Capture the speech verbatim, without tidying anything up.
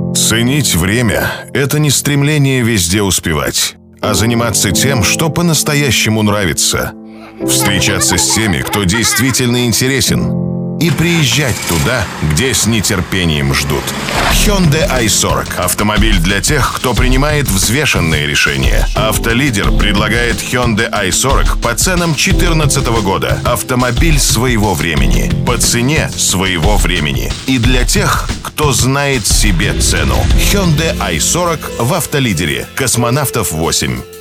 Ценить время – это не стремление везде успевать, а заниматься тем, что по-настоящему нравится. Встречаться с теми, кто действительно интересен. И приезжать туда, где с нетерпением ждут. Hyundai ай сорок – автомобиль для тех, кто принимает взвешенные решения. Автолидер предлагает Hyundai ай сорок по ценам две тысячи четырнадцатого года. Автомобиль своего времени. По цене своего времени. И для тех, кто знает себе цену. Hyundai ай сорок в Автолидере. Космонавтов восемь.